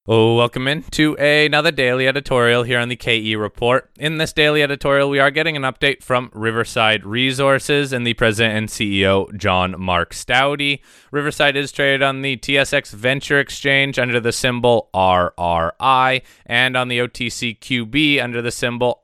Oh, welcome into another daily editorial here on the KE Report. In this daily editorial, we are getting an update from Riverside Resources and the president and CEO, John Mark Staude. Riverside is traded on the TSX Venture Exchange under the symbol RRI and on the OTCQB under the symbol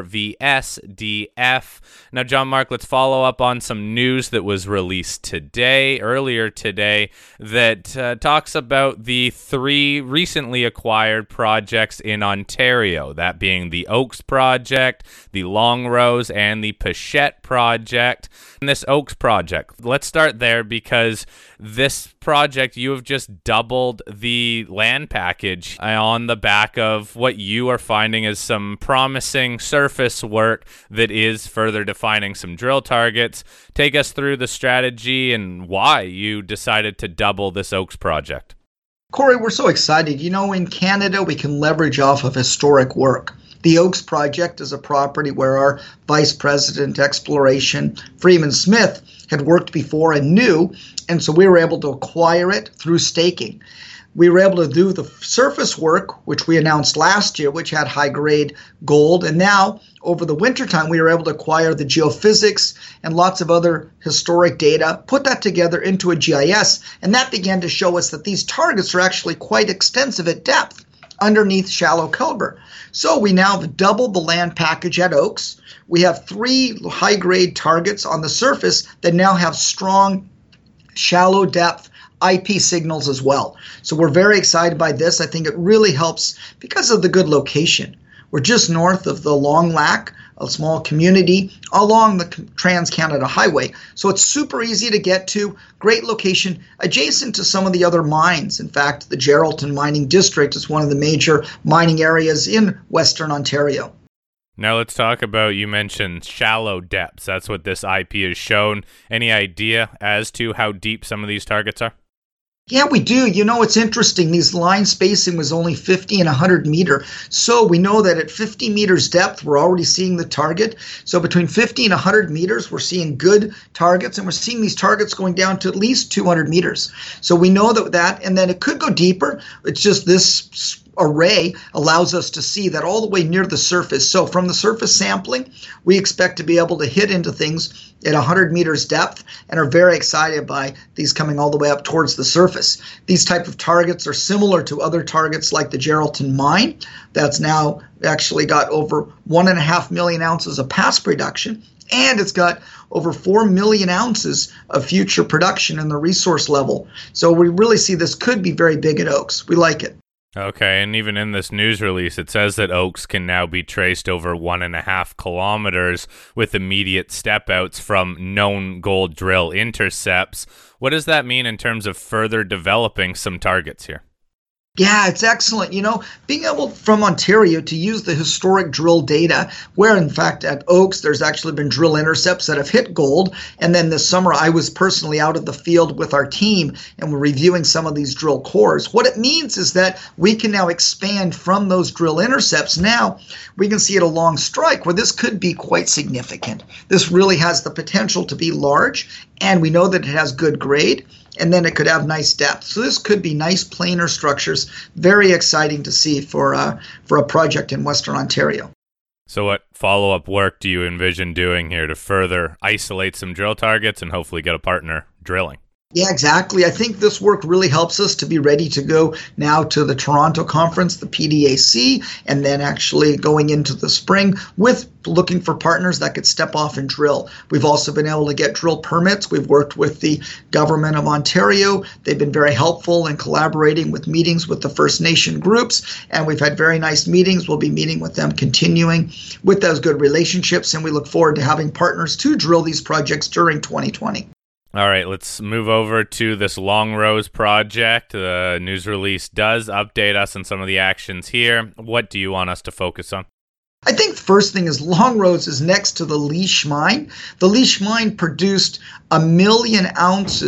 RVSDF. Now, John Mark, let's follow up on some news that was released earlier today, that talks about the three recently acquired projects in Ontario, that being the Oaks Project, the Longrose, and the Pichette Project. And this Oaks Project, let's start there, because this project, you have just doubled the land package on the back of what you are finding as some promising surface work that is further defining some drill targets. Take us through the strategy and why you decided to double this Oaks Project. Corey, we're so excited. You know, in Canada, we can leverage off of historic work. The Oaks Project is a property where our Vice President Exploration, Freeman Smith, had worked before and knew, and so we were able to acquire it through staking. We were able to do the surface work, which we announced last year, which had high-grade gold. And now, over the wintertime, we were able to acquire the geophysics and lots of other historic data, put that together into a GIS, and that began to show us that these targets are actually quite extensive at depth underneath shallow Kelber. So we now have doubled the land package at Oaks. We have three high-grade targets on the surface that now have strong, shallow depth IP signals as well. So we're very excited by this. I think it really helps because of the good location. We're just north of the Long Lac, a small community along the Trans-Canada Highway. So it's super easy to get to, great location, adjacent to some of the other mines. In fact, the Geraldton Mining District is one of the major mining areas in Western Ontario. Now let's talk about, you mentioned shallow depths. That's what this IP has shown. Any idea as to how deep some of these targets are? Yeah, we do. You know, it's interesting. These line spacing was only 50 and 100 meter. So we know that at 50 meters depth, we're already seeing the target. So between 50 and 100 meters, we're seeing good targets, and we're seeing these targets going down to at least 200 meters. So we know that, and then it could go deeper. It's just this array allows us to see that all the way near the surface. So from the surface sampling, we expect to be able to hit into things at 100 meters depth and are very excited by these coming all the way up towards the surface. These type of targets are similar to other targets like the Geraldton mine that's now actually got over 1.5 million ounces of past production, and it's got over 4 million ounces of future production in the resource level. So we really see this could be very big at Oaks. We like it. Okay, and even in this news release, it says that Oaks can now be traced over 1.5 kilometers with immediate step-outs from known gold drill intercepts. What does that mean in terms of further developing some targets here? Yeah, it's excellent. You know, being able from Ontario to use the historic drill data, where in fact at Oaks, there's actually been drill intercepts that have hit gold. And then this summer, I was personally out of the field with our team and we're reviewing some of these drill cores. What it means is that we can now expand from those drill intercepts. Now we can see at a long strike where this could be quite significant. This really has the potential to be large, and we know that it has good grade. And then it could have nice depth. So this could be nice planar structures. Very exciting to see for a project in Western Ontario. So what follow-up work do you envision doing here to further isolate some drill targets and hopefully get a partner drilling? Yeah, exactly. I think this work really helps us to be ready to go now to the Toronto conference, the PDAC, and then actually going into the spring with looking for partners that could step off and drill. We've also been able to get drill permits. We've worked with the government of Ontario. They've been very helpful in collaborating with meetings with the First Nation groups, and we've had very nice meetings. We'll be meeting with them, continuing with those good relationships, and we look forward to having partners to drill these projects during 2020. All right, let's move over to this Longrose project. The news release does update us on some of the actions here. What do you want us to focus on? I think the first thing is Longrose is next to the Leash mine. The Leash mine produced 1 million ounces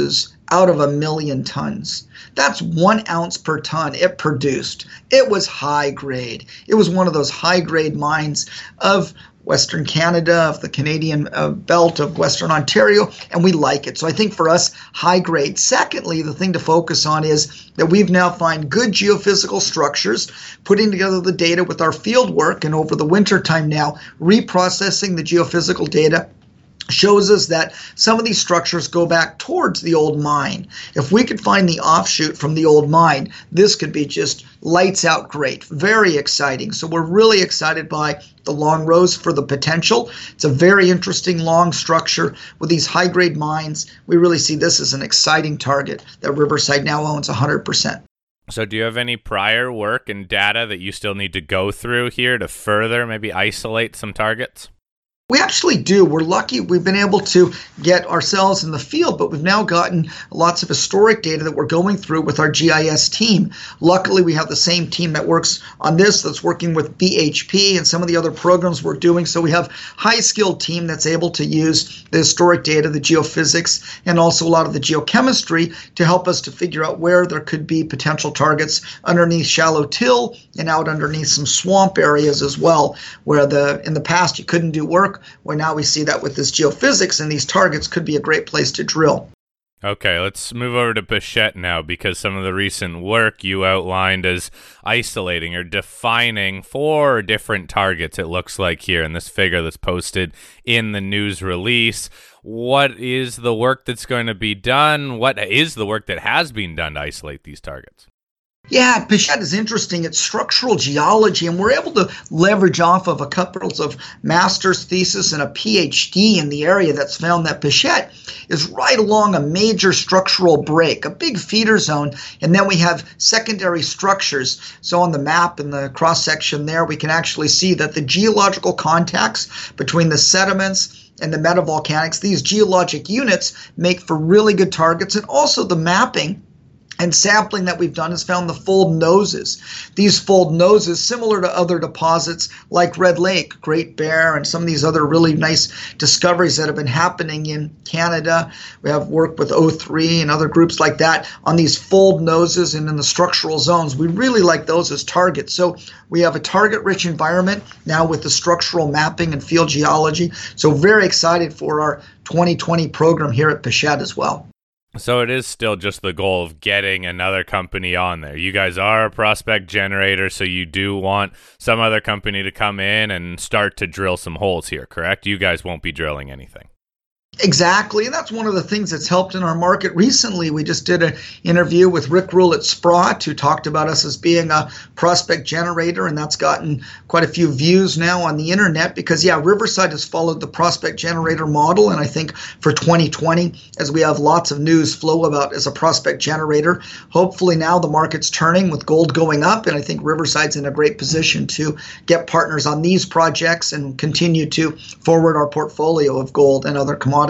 out of 1,000,000 tons. That's 1 ounce per ton it produced. It was high grade. It was one of those high grade mines of Western Canada, of the Canadian belt of Western Ontario, and we like it. So I think for us, high grade. Secondly, the thing to focus on is that we've now found good geophysical structures, putting together the data with our field work, and over the winter time now, reprocessing the geophysical data shows us that some of these structures go back towards the old mine. If we could find the offshoot from the old mine, this could be just lights out great. Very exciting. So we're really excited by the Long Rose for the potential. It's a very interesting long structure with these high-grade mines. We really see this as an exciting target that Riverside now owns 100%. So do you have any prior work and data that you still need to go through here to further maybe isolate some targets? We actually do. We're lucky we've been able to get ourselves in the field, but we've now gotten lots of historic data that we're going through with our GIS team. Luckily, we have the same team that works on this that's working with BHP and some of the other programs we're doing. So we have high-skilled team that's able to use the historic data, the geophysics, and also a lot of the geochemistry to help us to figure out where there could be potential targets underneath shallow till and out underneath some swamp areas as well, where in the past you couldn't do work. Where now we see that with this geophysics, and these targets could be a great place to drill. Okay, let's move over to Bichette now, because some of the recent work you outlined as isolating or defining 4 different targets, it looks like here in this figure that's posted in the news release. What is the work that's going to be done? What is the work that has been done to isolate these targets? Yeah, Bichette is interesting. It's structural geology, and we're able to leverage off of a couple of master's thesis and a PhD in the area that's found that Bichette is right along a major structural break, a big feeder zone, and then we have secondary structures. So on the map in the cross-section there, we can actually see that the geological contacts between the sediments and the metavolcanics, these geologic units make for really good targets, and also the mapping and sampling that we've done has found the fold noses. These fold noses, similar to other deposits like Red Lake, Great Bear, and some of these other really nice discoveries that have been happening in Canada. We have worked with O3 and other groups like that on these fold noses and in the structural zones. We really like those as targets. So we have a target-rich environment now with the structural mapping and field geology. So very excited for our 2020 program here at Bichette as well. So it is still just the goal of getting another company on there. You guys are a prospect generator, so you do want some other company to come in and start to drill some holes here, correct? You guys won't be drilling anything. Exactly, and that's one of the things that's helped in our market recently. We just did an interview with Rick Rule at Sprott, who talked about us as being a prospect generator, and that's gotten quite a few views now on the internet because, yeah, Riverside has followed the prospect generator model, and I think for 2020, as we have lots of news flow about as a prospect generator, hopefully now the market's turning with gold going up, and I think Riverside's in a great position to get partners on these projects and continue to forward our portfolio of gold and other commodities.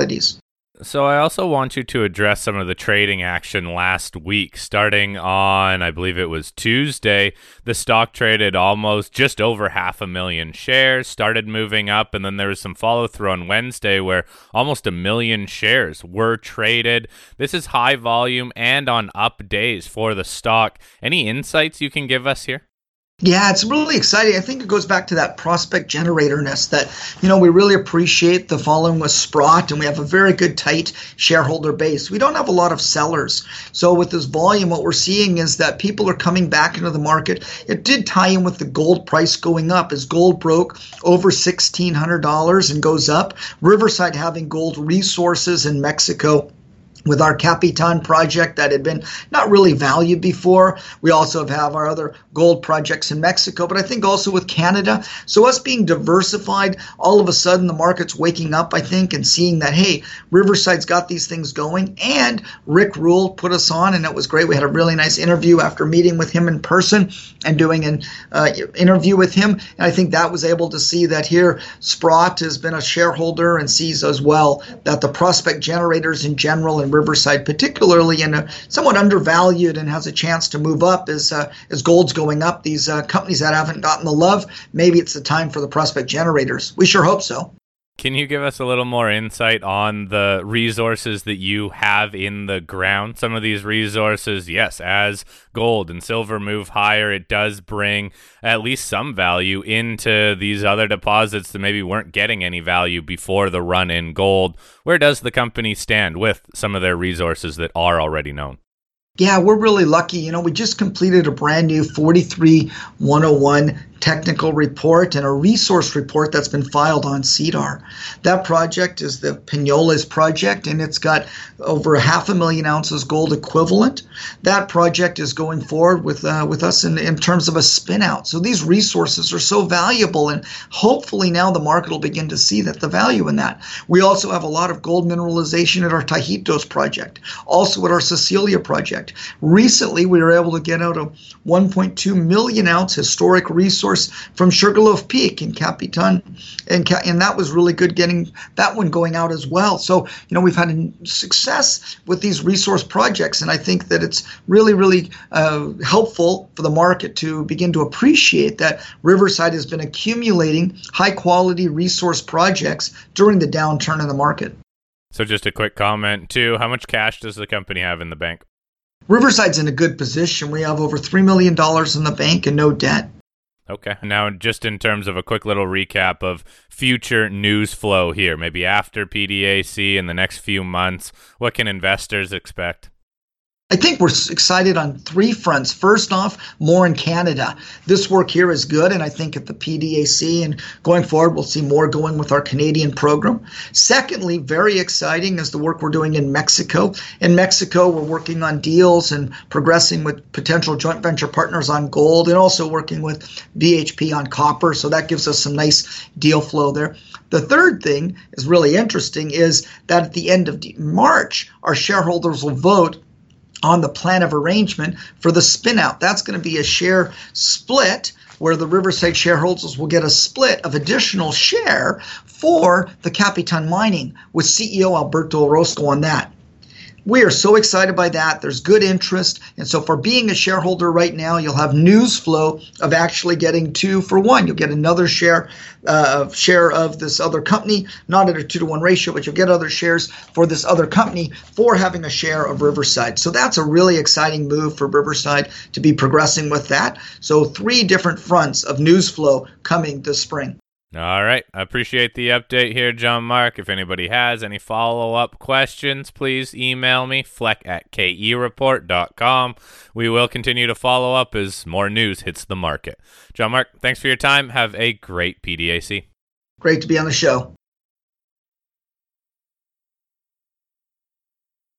So I also want you to address some of the trading action last week. Starting on, I believe it was Tuesday, the stock traded almost just over 500,000 shares, started moving up, and then there was some follow-through on Wednesday where almost 1 million shares were traded. This is high volume and on up days for the stock. Any insights you can give us here? Yeah, it's really exciting. I think it goes back to that prospect generatorness that, we really appreciate the following with Sprott, and we have a very good, tight shareholder base. We don't have a lot of sellers. So with this volume, what we're seeing is that people are coming back into the market. It did tie in with the gold price going up as gold broke over $1,600 and goes up. Riverside having gold resources in Mexico with our Capitan project that had been not really valued before. We also have our other gold projects in Mexico, but I think also with Canada. So us being diversified, all of a sudden the market's waking up, I think, and seeing that, hey, Riverside's got these things going. And Rick Rule put us on, and it was great. We had a really nice interview after meeting with him in person and doing an interview with him. And I think that was able to see that here Sprott has been a shareholder and sees as well that the prospect generators in general and Riverside particularly and somewhat undervalued and has a chance to move up as gold's going up. These companies that haven't gotten the love, maybe it's the time for the prospect generators. We sure hope so. Can you give us a little more insight on the resources that you have in the ground? Some of these resources, yes, as gold and silver move higher, it does bring at least some value into these other deposits that maybe weren't getting any value before the run in gold. Where does the company stand with some of their resources that are already known? Yeah, we're really lucky. We just completed a brand new 43-101 technical report and a resource report that's been filed on SEDAR. That project is the Peñoles project, and it's got over 500,000 ounces gold equivalent. That project is going forward with us in terms of a spin out. So these resources are so valuable, and hopefully now the market will begin to see that the value in that. We also have a lot of gold mineralization at our Tajitos project, also at our Cecilia project. Recently, we were able to get out a 1.2 million ounce historic resource from Sugarloaf Peak in Capitan, and that was really good getting that one going out as well. So, we've had success with these resource projects, and I think that it's really, really helpful for the market to begin to appreciate that Riverside has been accumulating high-quality resource projects during the downturn in the market. So just a quick comment, too. How much cash does the company have in the bank? Riverside's in a good position. We have over $3 million in the bank and no debt. Okay. Now, just in terms of a quick little recap of future news flow here, maybe after PDAC in the next few months, what can investors expect? I think we're excited on three fronts. First off, more in Canada. This work here is good, and I think at the PDAC and going forward, we'll see more going with our Canadian program. Secondly, very exciting is the work we're doing in Mexico. In Mexico, we're working on deals and progressing with potential joint venture partners on gold and also working with BHP on copper, so that gives us some nice deal flow there. The third thing is really interesting is that at the end of March, our shareholders will vote on the plan of arrangement for the spin-out. That's going to be a share split where the Riverside shareholders will get a split of additional share for the Capitan Mining with CEO Alberto Orozco on that. We are so excited by that. There's good interest. And so for being a shareholder right now, you'll have news flow of actually getting 2 for 1. You'll get another share of this other company, not at a 2-to-1 ratio, but you'll get other shares for this other company for having a share of Riverside. So that's a really exciting move for Riverside to be progressing with that. So 3 different fronts of news flow coming this spring. All right. I appreciate the update here, John Mark. If anybody has any follow-up questions, please email me, fleck@kereport.com. We will continue to follow up as more news hits the market. John Mark, thanks for your time. Have a great PDAC. Great to be on the show.